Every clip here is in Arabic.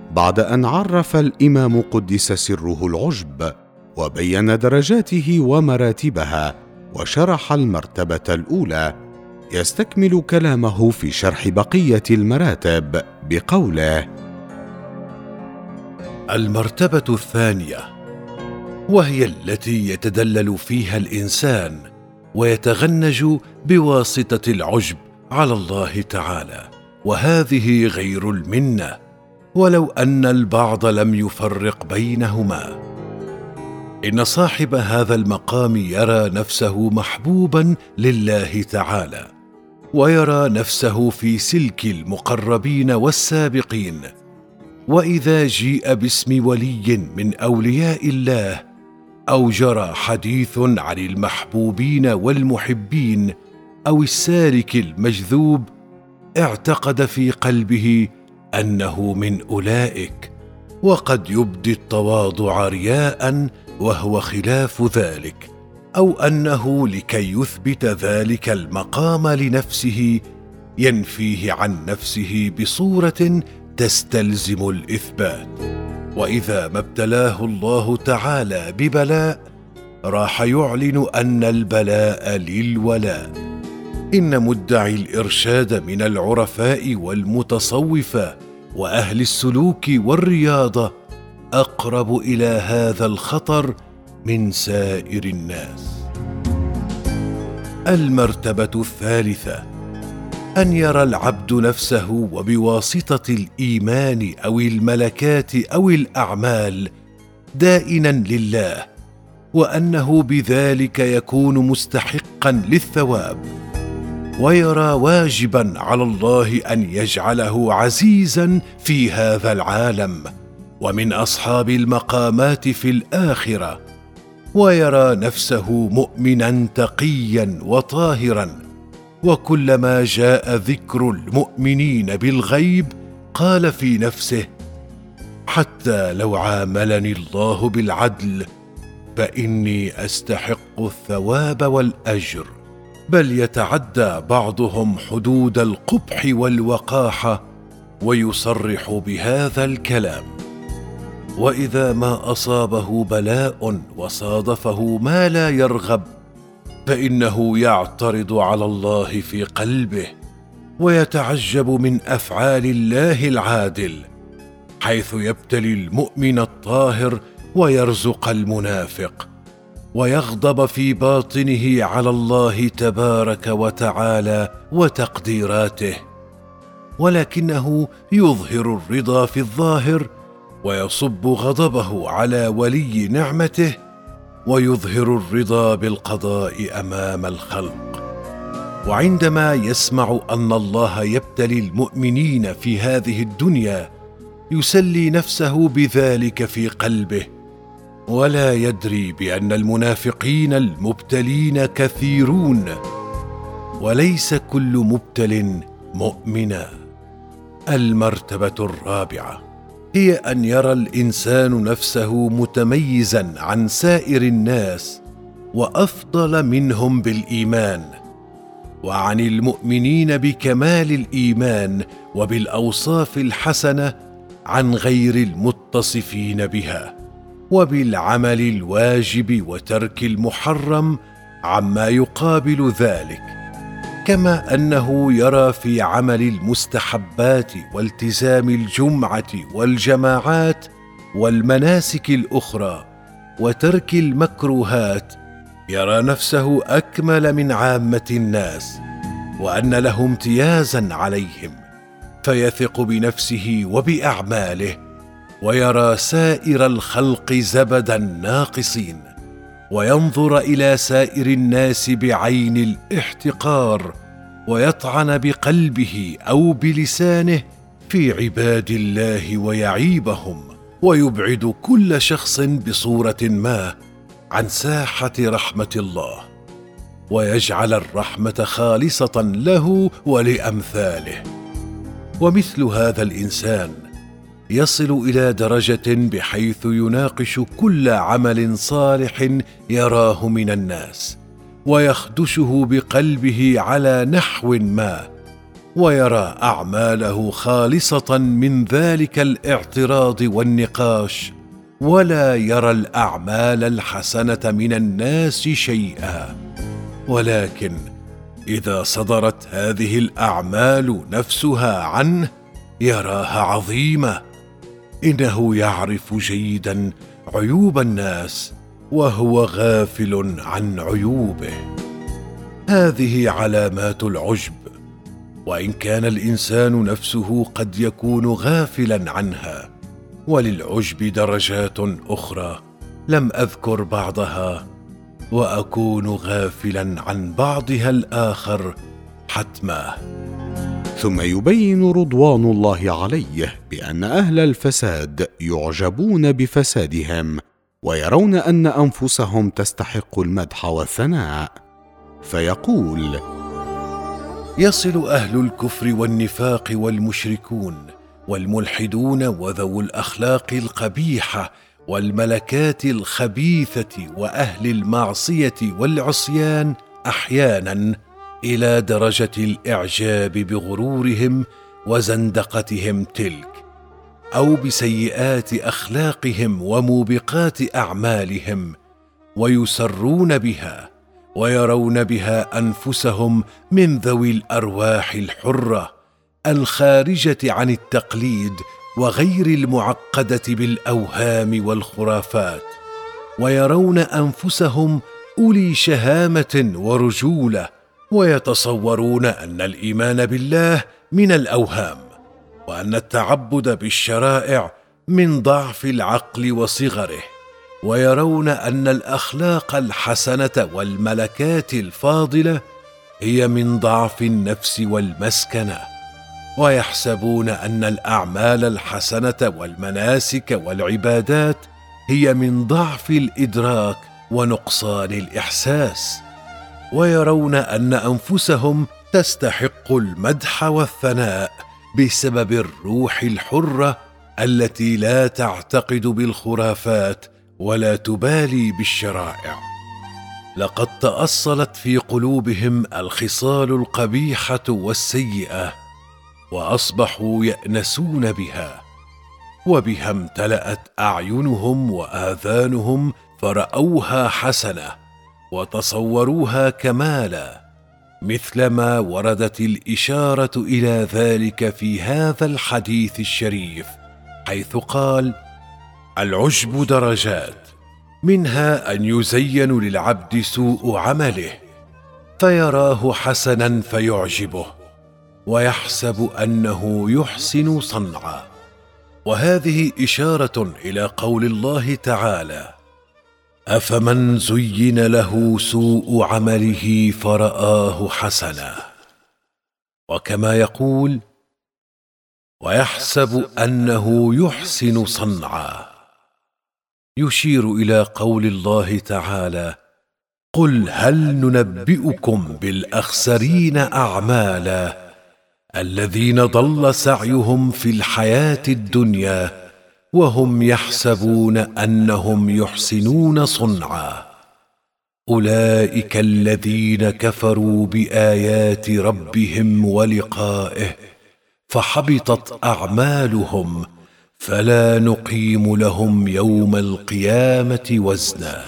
بعد أن عرف الإمام قدس سره العجب وبين درجاته ومراتبها وشرح المرتبة الأولى، يستكمل كلامه في شرح بقية المراتب بقوله: المرتبة الثانية، وهي التي يتدلل فيها الإنسان ويتغنج بواسطة العجب على الله تعالى، وهذه غير المنة، ولو أن البعض لم يفرق بينهما. إن صاحب هذا المقام يرى نفسه محبوبا لله تعالى، ويرى نفسه في سلك المقربين والسابقين، وإذا جيء باسم ولي من أولياء الله أو جرى حديث عن المحبوبين والمحبين أو السالك المجذوب، اعتقد في قلبه أنه من أولئك، وقد يبدي التواضع رياء وهو خلاف ذلك، أو أنه لكي يثبت ذلك المقام لنفسه ينفيه عن نفسه بصورة تستلزم الإثبات. وإذا ما ابتلاه الله تعالى ببلاء راح يعلن أن البلاء للولاء. إن مدعي الإرشاد من العرفاء والمتصوفة وأهل السلوك والرياضة أقرب إلى هذا الخطر من سائر الناس. المرتبة الثالثة، أن يرى العبد نفسه وبواسطة الإيمان أو الملكات أو الأعمال دائنا لله، وأنه بذلك يكون مستحقا للثواب، ويرى واجبا على الله أن يجعله عزيزا في هذا العالم ومن أصحاب المقامات في الآخرة، ويرى نفسه مؤمنا تقيا وطاهرا، وكلما جاء ذكر المؤمنين بالغيب قال في نفسه: حتى لو عاملني الله بالعدل فإني أستحق الثواب والأجر. بل يتعدى بعضهم حدود القبح والوقاحة ويصرح بهذا الكلام. وإذا ما أصابه بلاء وصادفه ما لا يرغب فإنه يعترض على الله في قلبه ويتعجب من أفعال الله العادل، حيث يبتلي المؤمن الطاهر ويرزق المنافق، ويغضب في باطنه على الله تبارك وتعالى وتقديراته، ولكنه يظهر الرضا في الظاهر ويصب غضبه على ولي نعمته، ويظهر الرضا بالقضاء أمام الخلق. وعندما يسمع أن الله يبتلي المؤمنين في هذه الدنيا يسلي نفسه بذلك في قلبه، ولا يدري بأن المنافقين المبتلين كثيرون، وليس كل مبتل مؤمنا. المرتبة الرابعة هي أن يرى الإنسان نفسه متميزا عن سائر الناس وأفضل منهم بالإيمان، وعن المؤمنين بكمال الإيمان وبالأوصاف الحسنة عن غير المتصفين بها، وبالعمل الواجب وترك المحرم عما يقابل ذلك، كما أنه يرى في عمل المستحبات والتزام الجمعة والجماعات والمناسك الأخرى وترك المكروهات، يرى نفسه أكمل من عامة الناس، وأن له امتيازا عليهم، فيثق بنفسه وبأعماله، ويرى سائر الخلق زبدا ناقصين، وينظر إلى سائر الناس بعين الاحتقار، ويطعن بقلبه أو بلسانه في عباد الله ويعيبهم، ويبعد كل شخص بصورة ما عن ساحة رحمة الله، ويجعل الرحمة خالصة له ولأمثاله. ومثل هذا الإنسان يصل إلى درجة بحيث يناقش كل عمل صالح يراه من الناس، ويخدشه بقلبه على نحو ما، ويرى أعماله خالصة من ذلك الاعتراض والنقاش، ولا يرى الأعمال الحسنة من الناس شيئا. ولكن إذا صدرت هذه الأعمال نفسها عنه يراها عظيمة. إنه يعرف جيدا عيوب الناس وهو غافل عن عيوبه. هذه علامات العجب، وإن كان الإنسان نفسه قد يكون غافلا عنها. وللعجب درجات أخرى لم أذكر بعضها، وأكون غافلا عن بعضها الآخر حتما. ثم يبين رضوان الله عليه بأن أهل الفساد يعجبون بفسادهم، ويرون أن أنفسهم تستحق المدح والثناء، فيقول: يصل أهل الكفر والنفاق والمشركون والملحدون وذو الأخلاق القبيحة والملكات الخبيثة وأهل المعصية والعصيان أحيانا إلى درجة الإعجاب بغرورهم وزندقتهم تلك، أو بسيئات أخلاقهم وموبقات أعمالهم، ويسرون بها ويرون بها أنفسهم من ذوي الأرواح الحرة الخارجة عن التقليد وغير المعقدة بالأوهام والخرافات، ويرون أنفسهم أولي شهامة ورجولة، ويتصورون أن الإيمان بالله من الأوهام، وأن التعبد بالشرائع من ضعف العقل وصغره، ويرون أن الأخلاق الحسنة والملكات الفاضلة هي من ضعف النفس والمسكنة، ويحسبون أن الأعمال الحسنة والمناسك والعبادات هي من ضعف الإدراك ونقصان الإحساس، ويرون أن أنفسهم تستحق المدح والثناء بسبب الروح الحرة التي لا تعتقد بالخرافات ولا تبالي بالشرائع. لقد تأصلت في قلوبهم الخصال القبيحة والسيئة، وأصبحوا يأنسون بها، وبها امتلأت أعينهم وآذانهم، فرأوها حسنة وتصوروها كمالا، مثلما وردت الإشارة إلى ذلك في هذا الحديث الشريف، حيث قال: العجب درجات، منها أن يزين للعبد سوء عمله فيراه حسنا فيعجبه ويحسب أنه يحسن صنعا. وهذه إشارة إلى قول الله تعالى: أفمن زين له سوء عمله فرآه حسنا. وكما يقول: ويحسب أنه يحسن صنعا، يشير إلى قول الله تعالى: قل هل ننبئكم بالأخسرين أعمالا الذين ضل سعيهم في الحياة الدنيا وهم يحسبون أنهم يحسنون صنعا، أولئك الذين كفروا بآيات ربهم ولقائه فحبطت أعمالهم فلا نقيم لهم يوم القيامة وزنا.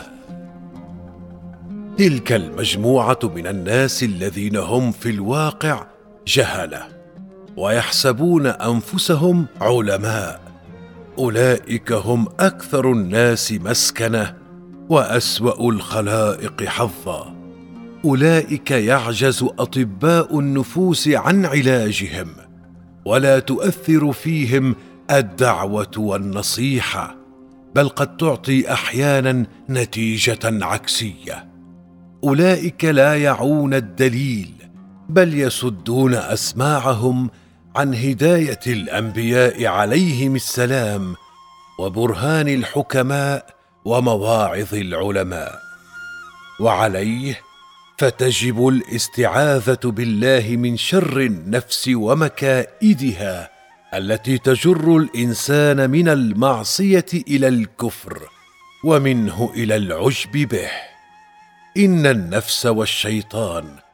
تلك المجموعة من الناس الذين هم في الواقع جهلة ويحسبون أنفسهم علماء، أولئك هم أكثر الناس مسكنة وأسوأ الخلائق حظا. أولئك يعجز أطباء النفوس عن علاجهم، ولا تؤثر فيهم الدعوة والنصيحة، بل قد تعطي أحيانا نتيجة عكسية. أولئك لا يعون الدليل، بل يسدون أسماعهم عن هداية الأنبياء عليهم السلام وبرهان الحكماء ومواعظ العلماء. وعليه فتجب الاستعاذة بالله من شر النفس ومكائدها التي تجر الإنسان من المعصية إلى الكفر ومنه إلى العجب به. إن النفس والشيطان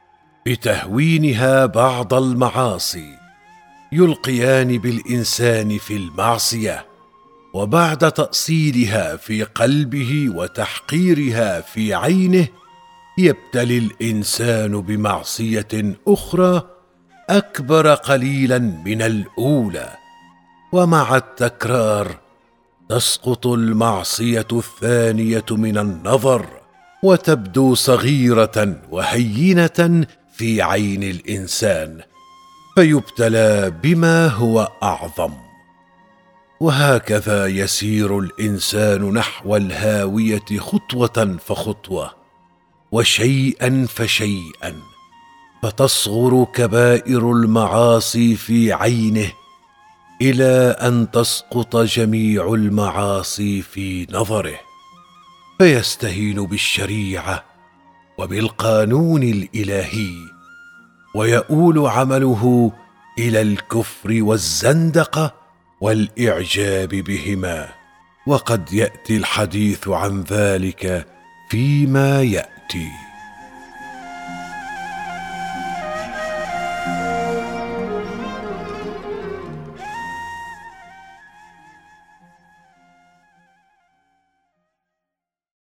بتهوينها بعض المعاصي يلقيان بالإنسان في المعصية، وبعد تأصيلها في قلبه وتحقيرها في عينه يبتلي الإنسان بمعصية أخرى أكبر قليلا من الأولى، ومع التكرار تسقط المعصية الثانية من النظر وتبدو صغيرة وهينة في عين الإنسان، فيبتلى بما هو أعظم. وهكذا يسير الإنسان نحو الهاوية خطوة فخطوة وشيئا فشيئا، فتصغر كبائر المعاصي في عينه إلى أن تسقط جميع المعاصي في نظره، فيستهين بالشريعة وبالقانون الإلهي، ويؤول عمله إلى الكفر والزندقة والإعجاب بهما، وقد يأتي الحديث عن ذلك فيما يأتي.